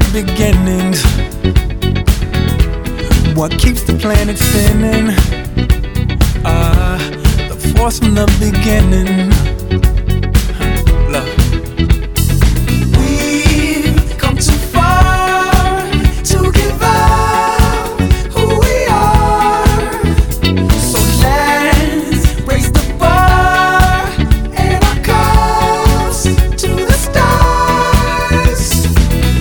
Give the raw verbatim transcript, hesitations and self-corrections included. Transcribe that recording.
beginnings. What keeps the planet spinning? Ah, uh, the force from the beginning.